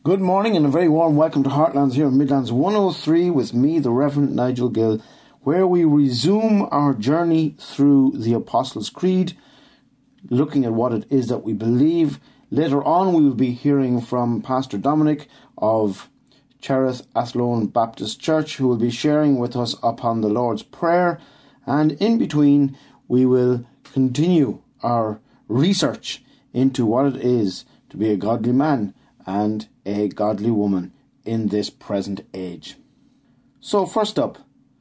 Good morning and a very warm welcome to Heartlands here in Midlands 103 with me, the Reverend Nigel Gill, where we resume our journey through the Apostles' Creed, looking at what it is that we believe. Later on we will be hearing from Pastor Dominic of Cherith Athlone Baptist Church, who will be sharing with us upon the Lord's Prayer, and in between we will continue our research into what it is to be a godly man and a godly woman in this present age. So first up,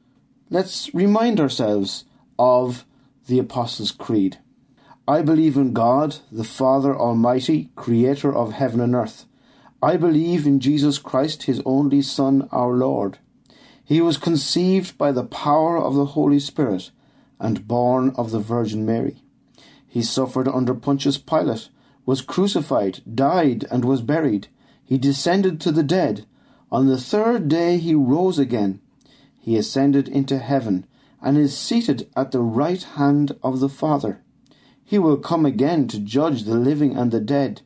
let's remind ourselves of the Apostles' Creed. I believe in God, the Father Almighty, creator of heaven and earth. I believe in Jesus Christ, his only Son, our Lord. He was conceived by the power of the Holy Spirit and born of the Virgin Mary. He suffered under Pontius Pilate, was crucified, died, and was buried. He descended to the dead. On the third day he rose again. He ascended into heaven and is seated at the right hand of the Father. He will come again to judge the living and the dead.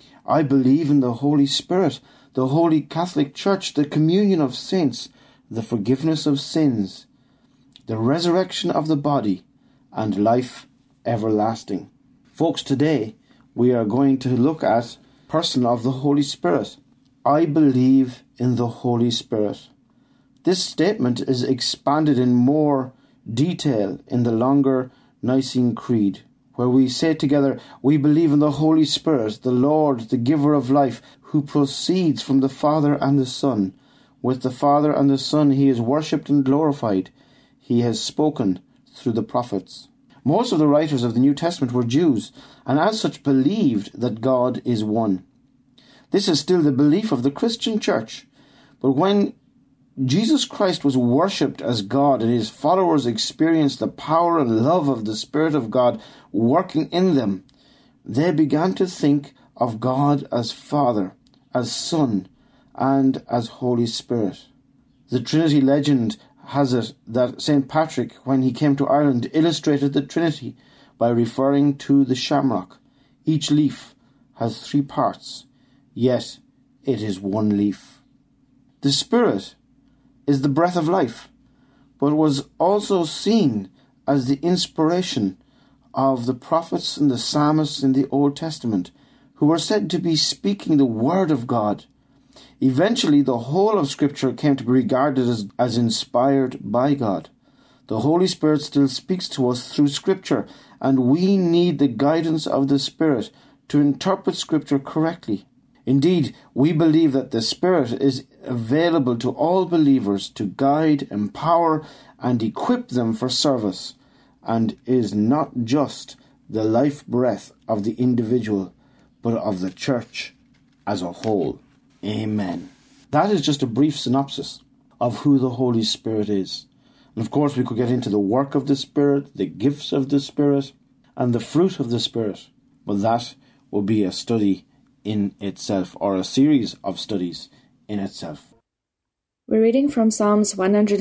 I believe in the Holy Spirit, the Holy Catholic Church, the communion of saints, the forgiveness of sins, the resurrection of the body, and life everlasting. Folks, today we are going to look at person of the Holy Spirit. I believe in the Holy Spirit. This statement is expanded in more detail in the longer Nicene Creed, where we say together, we believe in the Holy Spirit, the Lord, the giver of life, who proceeds from the Father and the Son. With the Father and the Son he is worshipped and glorified. He has spoken through the prophets. Most of the writers of the New Testament were Jews, and as such believed that God is one. This is still the belief of the Christian church. But when Jesus Christ was worshipped as God and his followers experienced the power and love of the Spirit of God working in them, they began to think of God as Father, as Son, and as Holy Spirit. The Trinity legend has it that St. Patrick, when he came to Ireland, illustrated the Trinity by referring to the shamrock. Each leaf has 3 parts, yet it is one leaf. The Spirit is the breath of life, but was also seen as the inspiration of the prophets and the psalmists in the Old Testament, who were said to be speaking the word of God. Eventually, the whole of Scripture came to be regarded as inspired by God. The Holy Spirit still speaks to us through Scripture, and we need the guidance of the Spirit to interpret Scripture correctly. Indeed, we believe that the Spirit is available to all believers to guide, empower, and equip them for service, and is not just the life breath of the individual, but of the church as a whole. Amen. That is just a brief synopsis of who the Holy Spirit is. And of course we could get into the work of the Spirit, the gifts of the Spirit, and the fruit of the Spirit. But that will be a study in itself, or a series of studies in itself. We're reading from Psalms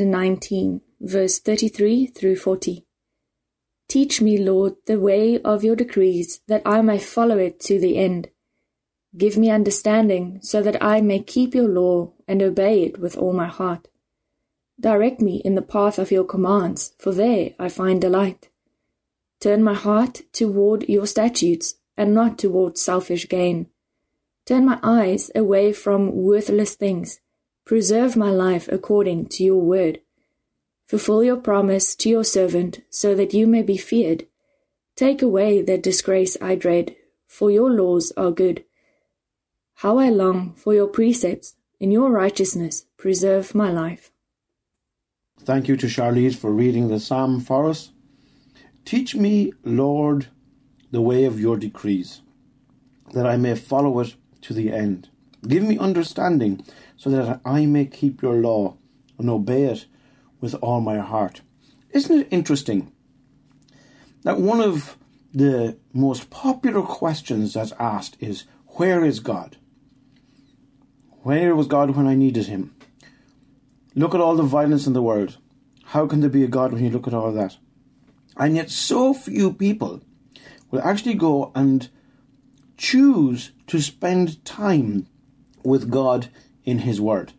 119, verse 33 through 40. Teach me, Lord, the way of your decrees, that I may follow it to the end. Give me understanding, so that I may keep your law and obey it with all my heart. Direct me in the path of your commands, for there I find delight. Turn my heart toward your statutes, and not toward selfish gain. Turn my eyes away from worthless things. Preserve my life according to your word. Fulfill your promise to your servant, so that you may be feared. Take away the disgrace I dread, for your laws are good. How I long for your precepts. In your righteousness, preserve my life. Thank you to Charlize for reading the psalm for us. Teach me, Lord, the way of your decrees, that I may follow it to the end. Give me understanding, so that I may keep your law and obey it with all my heart. Isn't it interesting that one of the most popular questions that's asked is, where is God? Where was God when I needed him? Look at all the violence in the world. How can there be a God when you look at all that? And yet so few people will actually go and choose to spend time with God in his word.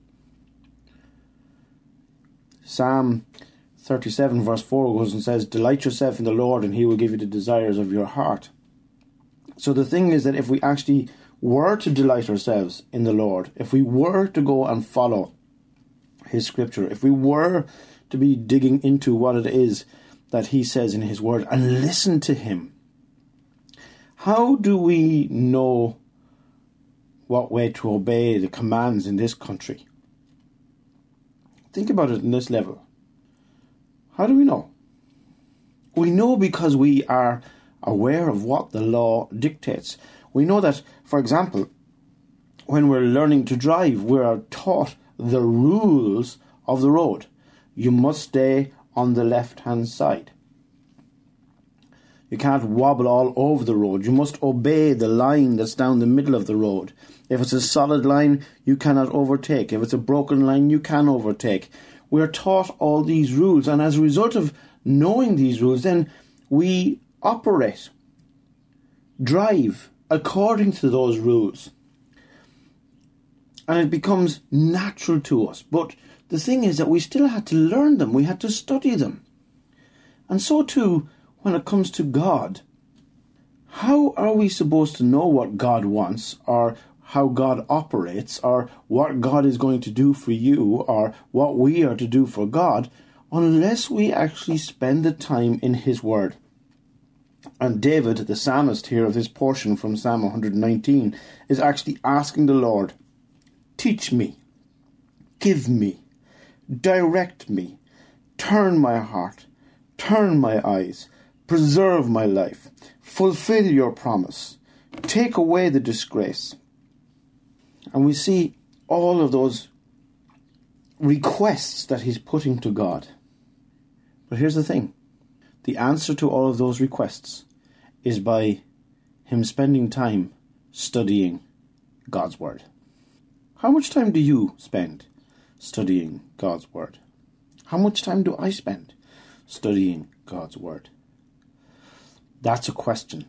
Psalm 37 verse 4 goes and says, "Delight yourself in the Lord and he will give you the desires of your heart." So the thing is that if we actually were to delight ourselves in the Lord, if we were to go and follow his scripture, if we were to be digging into what it is that he says in his word and listen to him, how do we know what way to obey the commands in this country? Think about it in this level. How do we know? We know because we are aware of what the law dictates. We know that, for example, when we're learning to drive, we are taught the rules of the road. You must stay on the left-hand side. You can't wobble all over the road. You must obey the line that's down the middle of the road. If it's a solid line, you cannot overtake. If it's a broken line, you can overtake. We're taught all these rules, and as a result of knowing these rules, then we operate, drive according to those rules. And it becomes natural to us. But the thing is that we still had to learn them. We had to study them. And so too, when it comes to God, how are we supposed to know what God wants, or how God operates, or what God is going to do for you, or what we are to do for God, unless we actually spend the time in his word? And David, the psalmist here of this portion from Psalm 119, is actually asking the Lord, teach me, give me, direct me, turn my heart, turn my eyes, preserve my life, fulfill your promise, take away the disgrace. And we see all of those requests that he's putting to God. But here's the thing. The answer to all of those requests is by him spending time studying God's word. How much time do you spend studying God's word? How much time do I spend studying God's word? That's a question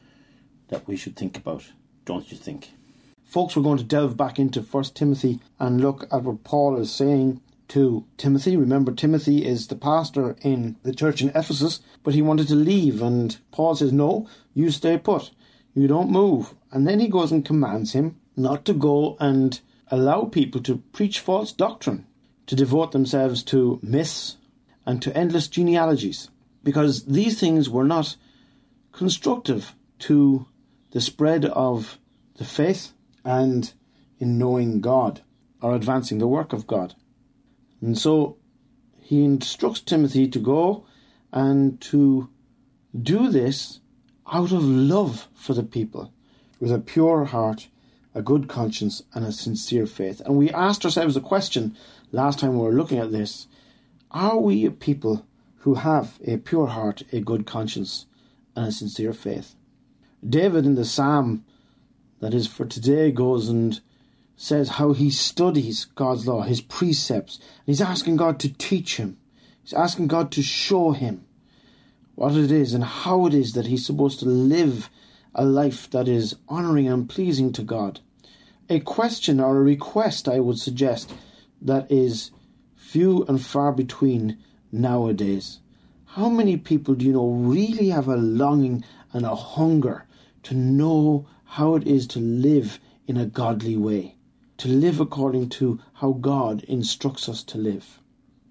that we should think about, don't you think? Folks, we're going to delve back into 1 Timothy and look at what Paul is saying to Timothy. Remember, Timothy is the pastor in the church in Ephesus, but he wanted to leave, and Paul says, no, you stay put. You don't move. And then he goes and commands him not to go and allow people to preach false doctrine, to devote themselves to myths and to endless genealogies, because these things were not constructive to the spread of the faith and in knowing God or advancing the work of God. And so he instructs Timothy to go and to do this out of love for the people, with a pure heart, a good conscience, and a sincere faith. And we asked ourselves the question last time we were looking at this: are we a people who have a pure heart, a good conscience, and a sincere faith? David in the psalm that is for today goes and says how he studies God's law, his precepts. And he's asking God to teach him. He's asking God to show him what it is and how it is that he's supposed to live a life that is honouring and pleasing to God. A question or a request, I would suggest, that is few and far between nowadays. How many people do you know really have a longing and a hunger to know how it is to live in a godly way, to live according to how God instructs us to live?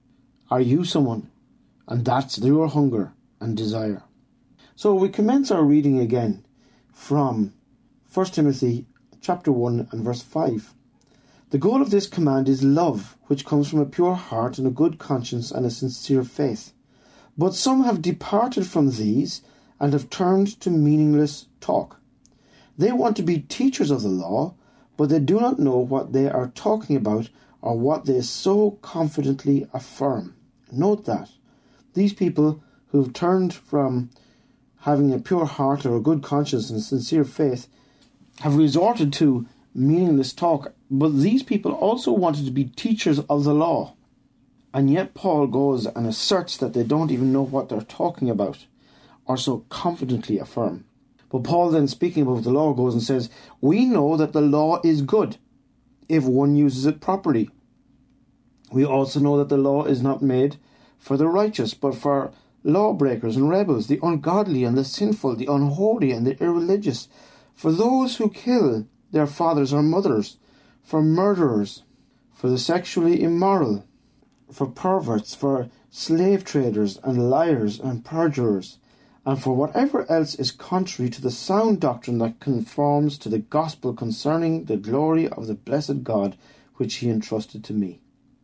Are you someone? And that's your hunger and desire. So we commence our reading again from 1 Timothy chapter 1 and verse 5. The goal of this command is love, which comes from a pure heart and a good conscience and a sincere faith. But some have departed from these and have turned to meaningless talk. They want to be teachers of the law, but they do not know what they are talking about or what they so confidently affirm. Note that. These people who have turned from having a pure heart or a good conscience and sincere faith have resorted to meaningless talk, but these people also wanted to be teachers of the law. And yet Paul goes and asserts that they don't even know what they're talking about, or so confidently affirm. But Paul then, speaking about the law, goes and says, we know that the law is good. if one uses it properly. We also know that the law is not made for the righteous, but for lawbreakers and rebels, the ungodly and the sinful, the unholy and the irreligious, for those who kill their fathers or mothers, for murderers, for the sexually immoral, for perverts, for slave traders and liars and perjurers, and for whatever else is contrary to the sound doctrine that conforms to the gospel concerning the glory of the blessed God, which he entrusted to me.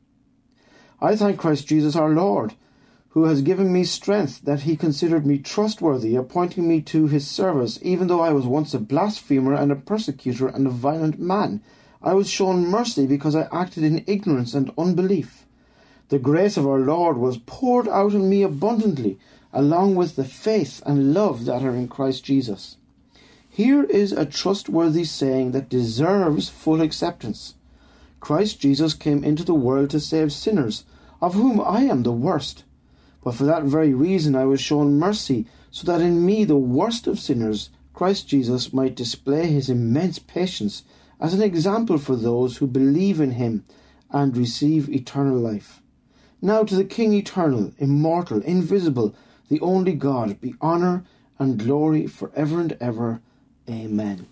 I thank Christ Jesus our Lord, who has given me strength, that he considered me trustworthy, appointing me to his service, even though I was once a blasphemer and a persecutor and a violent man. I was shown mercy because I acted in ignorance and unbelief. The grace of our Lord was poured out on me abundantly, along with the faith and love that are in Christ Jesus. Here is a trustworthy saying that deserves full acceptance. Christ Jesus came into the world to save sinners, of whom I am the worst. But for that very reason I was shown mercy, so that in me, the worst of sinners, Christ Jesus might display his immense patience as an example for those who believe in him and receive eternal life. Now to the King eternal, immortal, invisible, the only God, be honour and glory for ever and ever. Amen.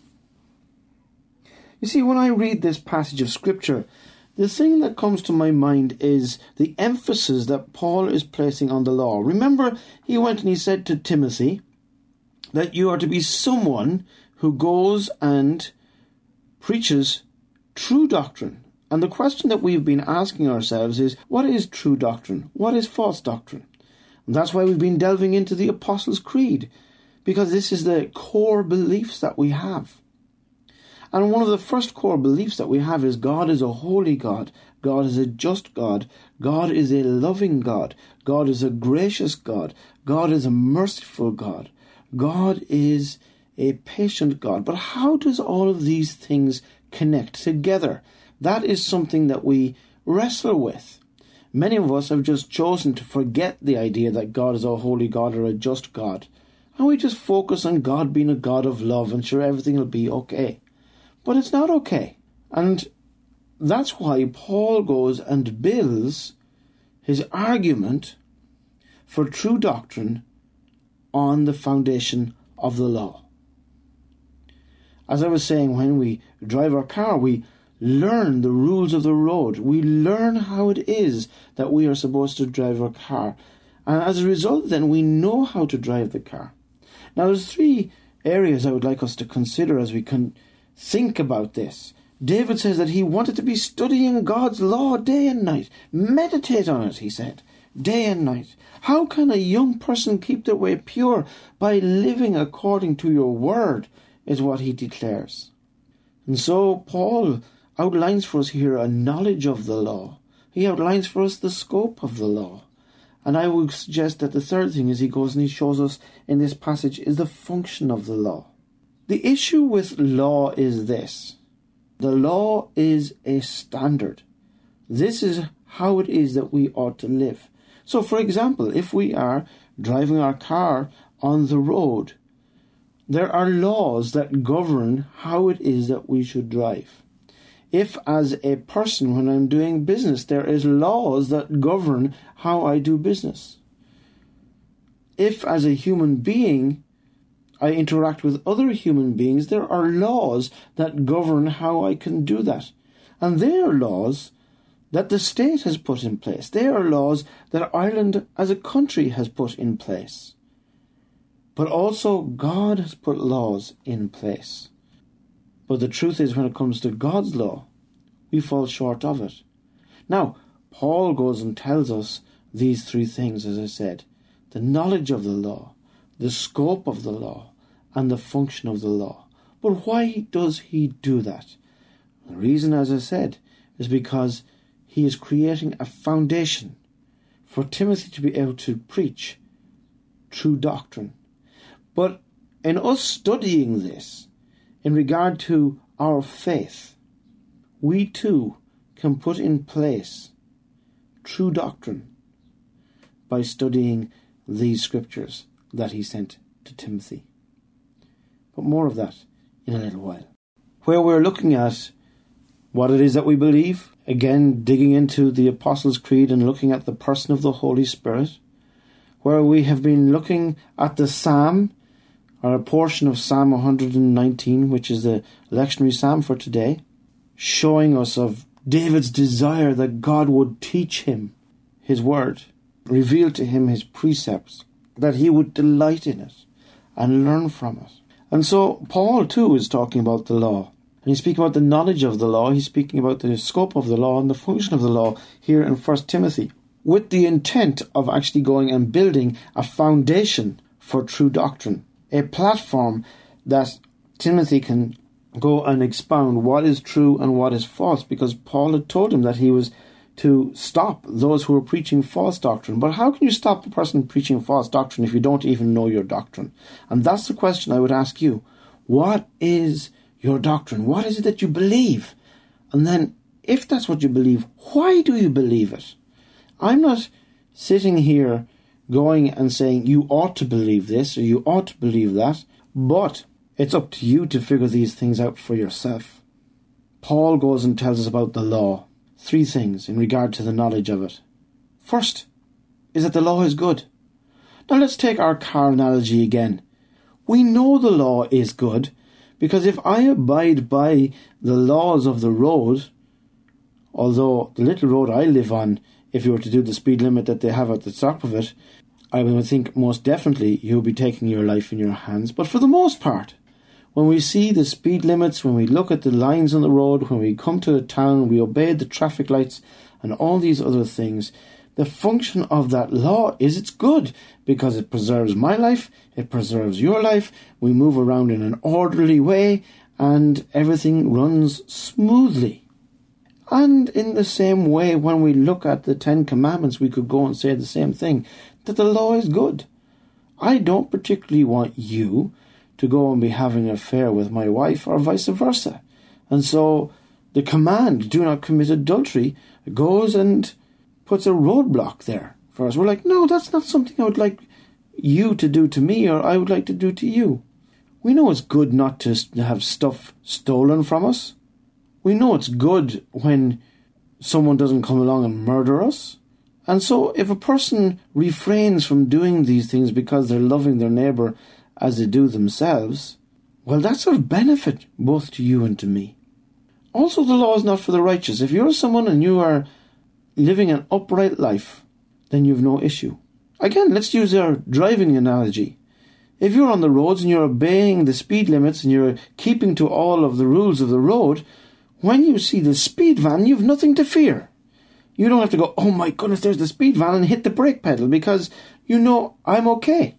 You see, when I read this passage of Scripture, the thing that comes to my mind is the emphasis that Paul is placing on the law. Remember, he went and he said to Timothy that you are to be someone who goes and preaches true doctrine. And the question that we've been asking ourselves is, what is true doctrine? What is false doctrine? And that's why we've been delving into the Apostles' Creed, because this is the core beliefs that we have. And one of the first core beliefs that we have is God is a holy God. God is a just God. God is a loving God. God is a gracious God. God is a merciful God. God is a patient God. But how does all of these things connect together? That is something that we wrestle with. Many of us have just chosen to forget the idea that God is a holy God or a just God. And we just focus on God being a God of love and sure, everything will be okay. But it's not okay. And that's why Paul goes and builds his argument for true doctrine on the foundation of the law. As I was saying, when we drive our car, we learn the rules of the road. We learn how it is that we are supposed to drive our car. And as a result, then, we know how to drive the car. Now, there's three areas I would like us to consider as we can think about this. David says that he wanted to be studying God's law day and night. Meditate on it, he said, day and night. How can a young person keep their way pure? By living according to your word, is what he declares. And so Paul outlines for us here a knowledge of the law. He outlines for us the scope of the law. And I would suggest that the third thing is he goes and he shows us in this passage is the function of the law. The issue with law is this. The law is a standard. This is how it is that we ought to live. So, for example, if we are driving our car on the road, there are laws that govern how it is that we should drive. If, as a person, when I'm doing business, there is laws that govern how I do business. If, as a human being, I interact with other human beings, there are laws that govern how I can do that. And they are laws that the state has put in place. They are laws that Ireland as a country has put in place. But also God has put laws in place. But the truth is, when it comes to God's law, we fall short of it. Now, Paul goes and tells us these three things, as I said. The knowledge of the law, the scope of the law, and the function of the law. But why does he do that? The reason, as I said, is because he is creating a foundation for Timothy to be able to preach true doctrine. But in us studying this, in regard to our faith, we too can put in place true doctrine by studying these scriptures that he sent to Timothy. But more of that in a little while. Where we're looking at what it is that we believe. Again, digging into the Apostles' Creed and looking at the person of the Holy Spirit, where we have been looking at the Psalm, or a portion of Psalm 119, which is the lectionary psalm for today, showing us of David's desire that God would teach him his word, reveal to him his precepts, that he would delight in it and learn from it. And so Paul too is talking about the law. And he's speaking about the knowledge of the law. He's speaking about the scope of the law and the function of the law here in 1 Timothy, with the intent of actually going and building a foundation for true doctrine, a platform that Timothy can go and expound what is true and what is false, because Paul had told him that he was to stop those who were preaching false doctrine. But how can you stop a person preaching false doctrine if you don't even know your doctrine? And that's the question I would ask you. What is your doctrine? What is it that you believe? And then, if that's what you believe, why do you believe it? I'm not sitting here going and saying you ought to believe this or you ought to believe that, but it's up to you to figure these things out for yourself. Paul goes and tells us about the law. 3 things in regard to the knowledge of it. First is that the law is good. Now let's take our car analogy again. We know the law is good because if I abide by the laws of the road, although the little road I live on, if you were to do the speed limit that they have at the top of it, I would think most definitely you'll be taking your life in your hands. But for the most part, when we see the speed limits, when we look at the lines on the road, when we come to a town, we obey the traffic lights and all these other things, the function of that law is it's good because it preserves my life, it preserves your life, we move around in an orderly way and everything runs smoothly. And in the same way, when we look at the 10 Commandments, we could go and say the same thing, that the law is good. I don't particularly want you to go and be having an affair with my wife or vice versa. And so the command, do not commit adultery, goes and puts a roadblock there for us. We're like, no, that's not something I would like you to do to me or I would like to do to you. We know it's good not to have stuff stolen from us. We know it's good when someone doesn't come along and murder us. And so if a person refrains from doing these things because they're loving their neighbour as they do themselves, well, that's of benefit both to you and to me. Also, the law is not for the righteous. If you're someone and you are living an upright life, then you've no issue. Again, let's use our driving analogy. If you're on the roads and you're obeying the speed limits and you're keeping to all of the rules of the road, when you see the speed van, you've nothing to fear. You don't have to go, oh my goodness, there's the speed van, and hit the brake pedal, because you know I'm okay.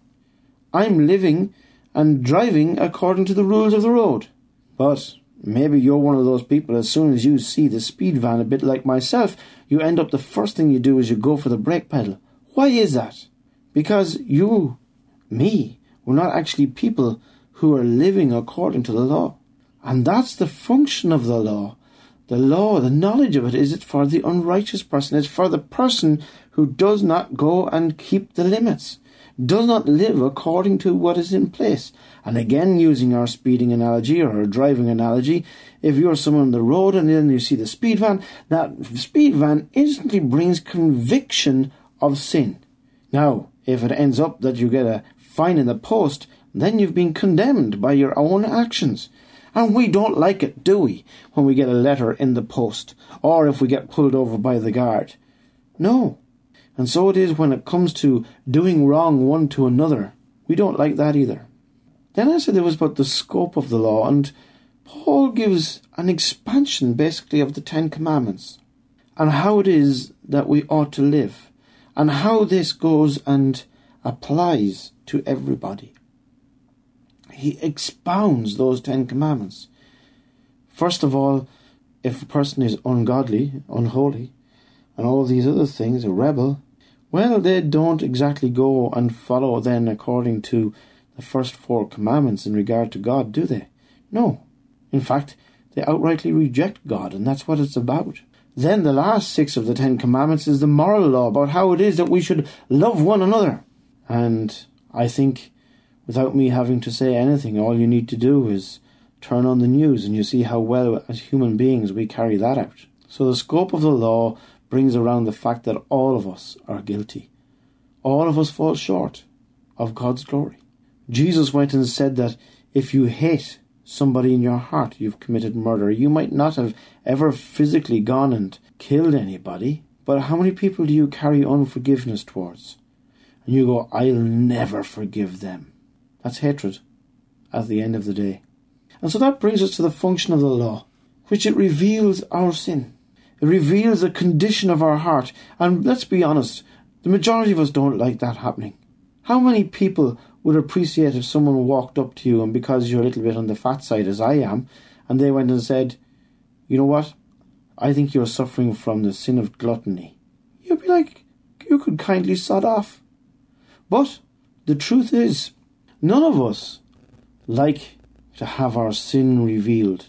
I'm living and driving according to the rules of the road. But maybe you're one of those people, as soon as you see the speed van, a bit like myself, you end up the first thing you do is you go for the brake pedal. Why is that? Because you, me, we're not actually people who are living according to the law. And that's the function of the law. The law, the knowledge of it, is it for the unrighteous person. It's for the person who does not go and keep the limits, does not live according to what is in place. And again, using our speeding analogy or our driving analogy, if you're someone on the road and then you see the speed van, that speed van instantly brings conviction of sin. Now, if it ends up that you get a fine in the post, then you've been condemned by your own actions. And we don't like it, do we, when we get a letter in the post, or if we get pulled over by the guard? No. And so it is when it comes to doing wrong one to another. We don't like that either. Then I said there was about the scope of the law, and Paul gives an expansion basically of the 10 Commandments and how it is that we ought to live and how this goes and applies to everybody. He expounds those 10 Commandments. First of all, if a person is ungodly, unholy, and all these other things, a rebel, well, they don't exactly go and follow then according to the first 4 commandments in regard to God, do they? No. In fact, they outrightly reject God, and that's what it's about. Then the last 6 of the 10 commandments is the moral law about how it is that we should love one another. And I think, without me having to say anything, all you need to do is turn on the news and you see how well as human beings we carry that out. So the scope of the law brings around the fact that all of us are guilty. All of us fall short of God's glory. Jesus went and said that if you hate somebody in your heart, you've committed murder. You might not have ever physically gone and killed anybody, but how many people do you carry unforgiveness towards? And you go, I'll never forgive them. That's hatred at the end of the day. And so that brings us to the function of the law, which it reveals our sin. It reveals the condition of our heart. And let's be honest, the majority of us don't like that happening. How many people would appreciate if someone walked up to you and because you're a little bit on the fat side as I am, and they went and said, you know what, I think you're suffering from the sin of gluttony. You'd be like, you could kindly sod off. But the truth is, none of us like to have our sin revealed.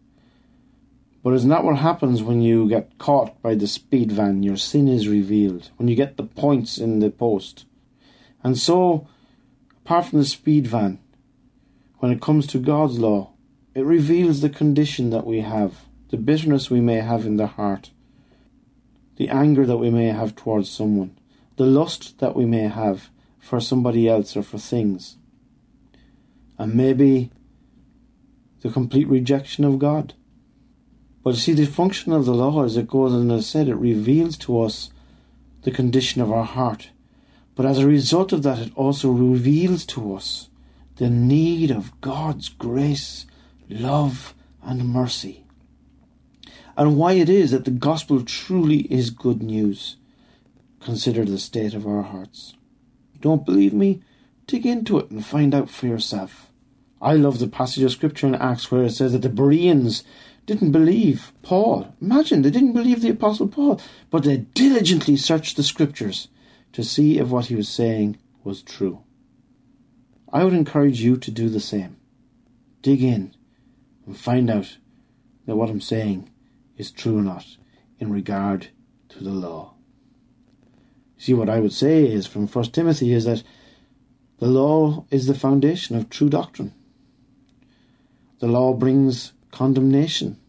But isn't that what happens when you get caught by the speed van? Your sin is revealed. When you get the points in the post. And so, apart from the speed van, when it comes to God's law, it reveals the condition that we have, the bitterness we may have in the heart, the anger that we may have towards someone, the lust that we may have for somebody else or for things, and maybe the complete rejection of God. But you see, the function of the law, as it goes and as said, it reveals to us the condition of our heart. But as a result of that, it also reveals to us the need of God's grace, love, and mercy. And why it is that the gospel truly is good news. Consider the state of our hearts. You don't believe me? Dig into it and find out for yourself. I love the passage of scripture in Acts where it says that the Bereans didn't believe Paul. Imagine, they didn't believe the Apostle Paul, but they diligently searched the scriptures to see if what he was saying was true. I would encourage you to do the same. Dig in and find out that what I'm saying is true or not in regard to the law. See, what I would say is from 1 Timothy is that the law is the foundation of true doctrine. The law brings condemnation.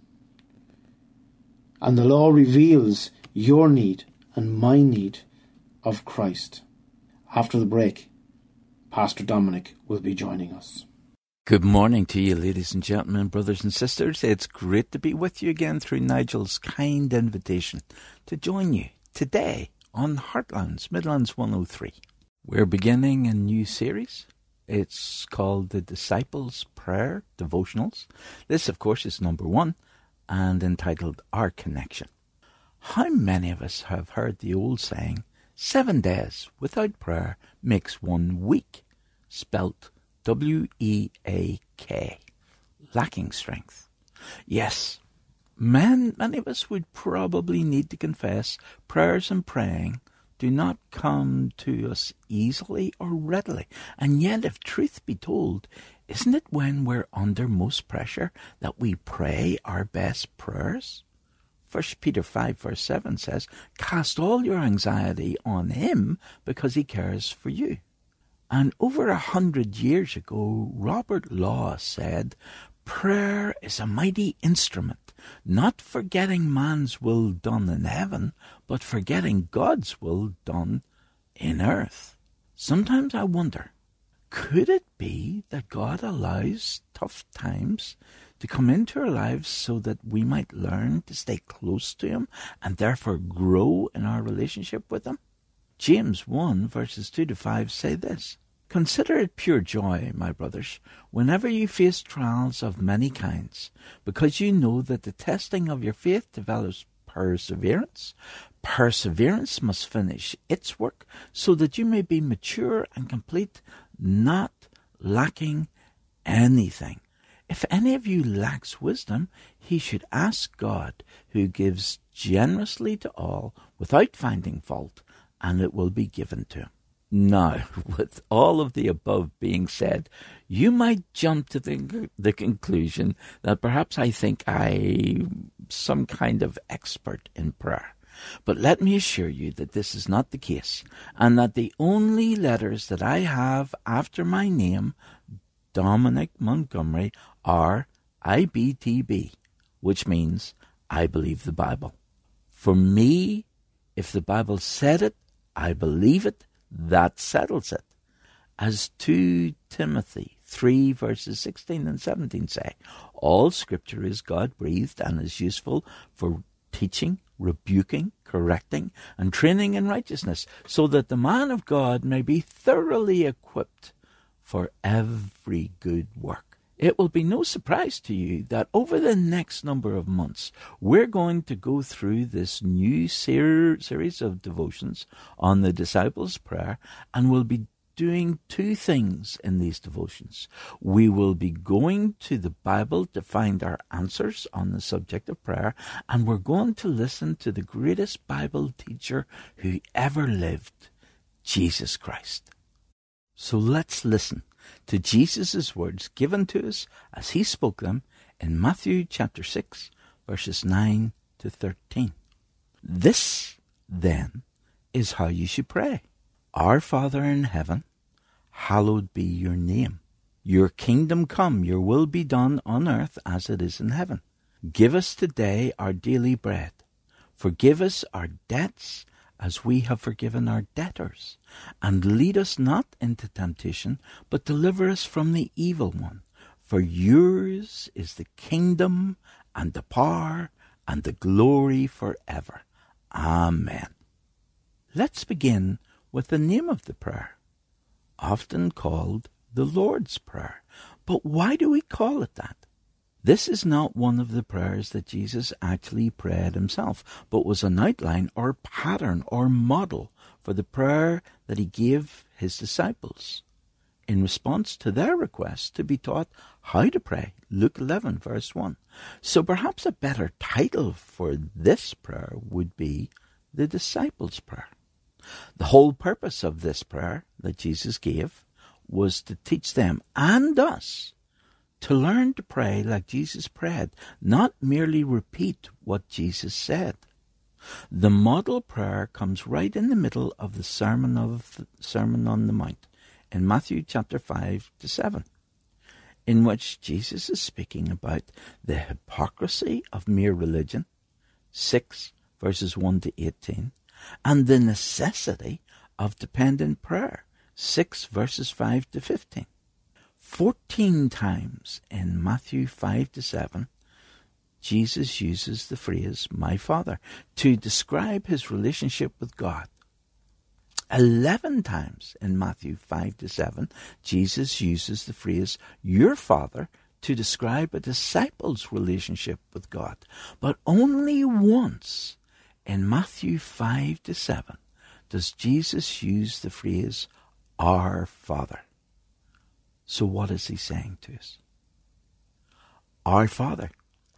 And the law reveals your need and my need of Christ. After the break, Pastor Dominic will be joining us. Good morning to you, ladies and gentlemen, brothers and sisters. It's great to be with you again through Nigel's kind invitation to join you today on Heartlands, Midlands 103. We're beginning a new series. It's called the Disciples' Prayer Devotionals. This, of course, is number 1 and entitled Our Connection. How many of us have heard the old saying, 7 days without prayer makes 1 week, spelt W-E-A-K, lacking strength? Yes, many of us would probably need to confess prayers and praying do not come to us easily or readily. And yet, if truth be told, isn't it when we're under most pressure that we pray our best prayers? 1 Peter 5 verse 7 says, cast all your anxiety on him because he cares for you. And over 100 years ago, Robert Law said, prayer is a mighty instrument, not for getting man's will done in heaven, but for getting God's will done in earth. Sometimes I wonder, could it be that God allows tough times to come into our lives so that we might learn to stay close to him and therefore grow in our relationship with him? James 1 verses 2 to 5 say this, consider it pure joy, my brothers, whenever you face trials of many kinds, because you know that the testing of your faith develops perseverance. Perseverance must finish its work so that you may be mature and complete, not lacking anything. If any of you lacks wisdom, he should ask God, who gives generously to all without finding fault, and it will be given to him. Now, with all of the above being said, you might jump to the conclusion that perhaps I think I'm some kind of expert in prayer. But let me assure you that this is not the case, and that the only letters that I have after my name, Dominic Montgomery, are IBTB, which means I believe the Bible. For me, if the Bible said it, I believe it, that settles it. As 2 Timothy 3 verses 16 and 17 say, all Scripture is God-breathed and is useful for teaching, rebuking, correcting, and training in righteousness, so that the man of God may be thoroughly equipped for every good work. It will be no surprise to you that over the next number of months, we're going to go through this new series of devotions on the Disciples' Prayer, and we'll be doing 2 things in these devotions. We will be going to the Bible to find our answers on the subject of prayer, and we're going to listen to the greatest Bible teacher who ever lived, Jesus Christ. So let's listen to Jesus' words given to us as he spoke them in Matthew chapter 6, verses 9 to 13. This, then, is how you should pray. Our Father in heaven, hallowed be your name. Your kingdom come, your will be done on earth as it is in heaven. Give us today our daily bread. Forgive us our debts as we have forgiven our debtors. And lead us not into temptation, but deliver us from the evil one. For yours is the kingdom and the power and the glory forever. Amen. Let's begin with the name of the prayer, often called the Lord's Prayer. But why do we call it that? This is not one of the prayers that Jesus actually prayed himself, but was an outline or pattern or model for the prayer that he gave his disciples in response to their request to be taught how to pray. Luke 11, verse 1. So perhaps a better title for this prayer would be the Disciples' Prayer. The whole purpose of this prayer that Jesus gave was to teach them and us to learn to pray like Jesus prayed, not merely repeat what Jesus said. The model prayer comes right in the middle of the Sermon on the Mount in Matthew chapter 5 to 7, in which Jesus is speaking about the hypocrisy of mere religion, 6 verses 1 to 18, and the necessity of dependent prayer, 6 verses 5 to 15. 14 times in Matthew 5 to 7, Jesus uses the phrase, my Father, to describe his relationship with God. 11 times in Matthew 5 to 7, Jesus uses the phrase, your Father, to describe a disciple's relationship with God. But only once in Matthew 5 to 7 does Jesus use the phrase, our Father. So what is he saying to us? Our Father.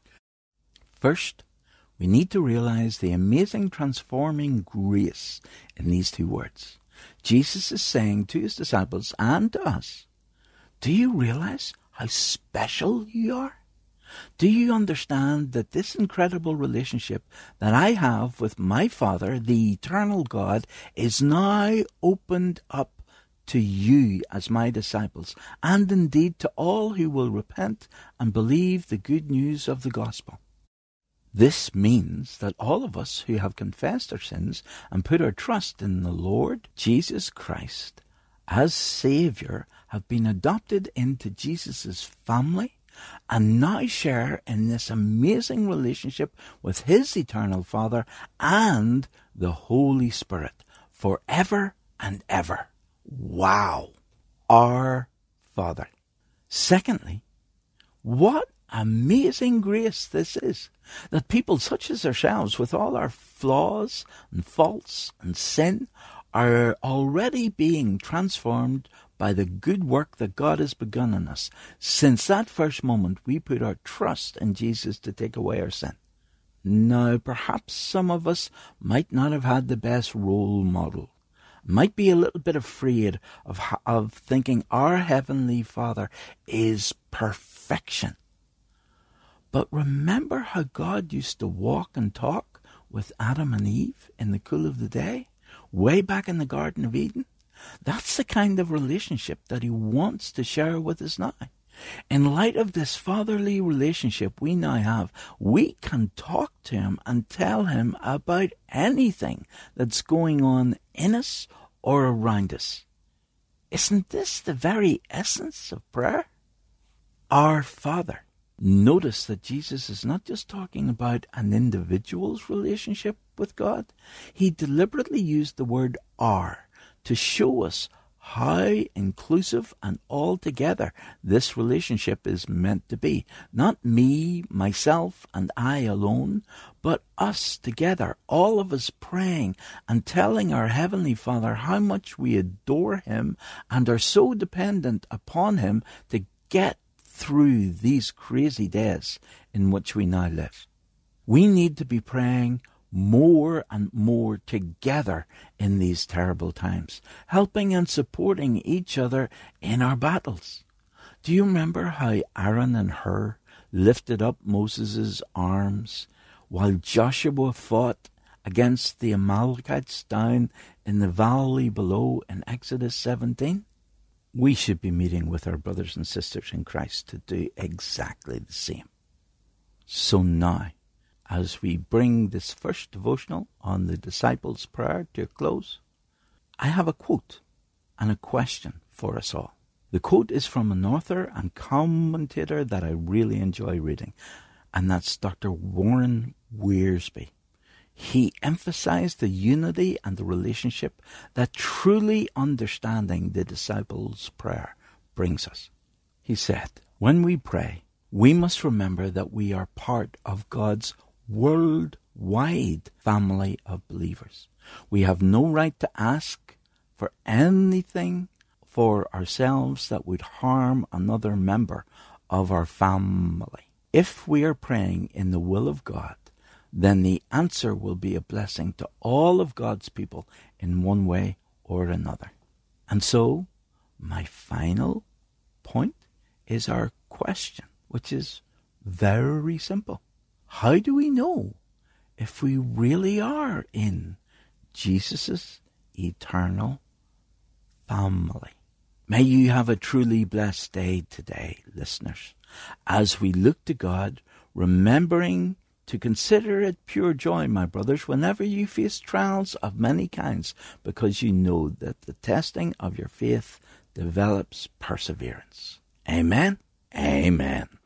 First, we need to realize the amazing transforming grace in these 2 words. Jesus is saying to his disciples and to us, do you realize how special you are? Do you understand that this incredible relationship that I have with my Father, the eternal God, is now opened up to you as my disciples, and indeed to all who will repent and believe the good news of the gospel. This means that all of us who have confessed our sins and put our trust in the Lord Jesus Christ as Saviour have been adopted into Jesus' family and now share in this amazing relationship with his eternal Father and the Holy Spirit forever and ever. Wow, our Father. Secondly, what amazing grace this is, that people such as ourselves, with all our flaws and faults and sin, are already being transformed by the good work that God has begun in us. Since that first moment, we put our trust in Jesus to take away our sin. Now, perhaps some of us might not have had the best role model, might be a little bit afraid of thinking our Heavenly Father is perfection. But remember how God used to walk and talk with Adam and Eve in the cool of the day, way back in the Garden of Eden? That's the kind of relationship that he wants to share with us now. In light of this fatherly relationship we now have, we can talk to him and tell him about anything that's going on in us or around us. Isn't this the very essence of prayer? Our Father. Notice that Jesus is not just talking about an individual's relationship with God. He deliberately used the word "our" to show us how inclusive and altogether this relationship is meant to be. Not me, myself, and I alone, but us together, all of us praying and telling our Heavenly Father how much we adore Him and are so dependent upon Him to get through these crazy days in which we now live. We need to be praying more and more together in these terrible times, helping and supporting each other in our battles. Do you remember how Aaron and Hur lifted up Moses' arms while Joshua fought against the Amalekites down in the valley below in Exodus 17? We should be meeting with our brothers and sisters in Christ to do exactly the same. So now, as we bring this first devotional on the disciples' prayer to a close, I have a quote and a question for us all. The quote is from an author and commentator that I really enjoy reading, and that's Dr. Warren Wiersbe. He emphasized the unity and the relationship that truly understanding the disciples' prayer brings us. He said, when we pray, we must remember that we are part of God's worldwide family of believers. We have no right to ask for anything for ourselves that would harm another member of our family. If we are praying in the will of God, then the answer will be a blessing to all of God's people in one way or another. And so, my final point is our question, which is very simple. How do we know if we really are in Jesus' eternal family? May you have a truly blessed day today, listeners, as we look to God, remembering to consider it pure joy, my brothers, whenever you face trials of many kinds, because you know that the testing of your faith develops perseverance. Amen. Amen.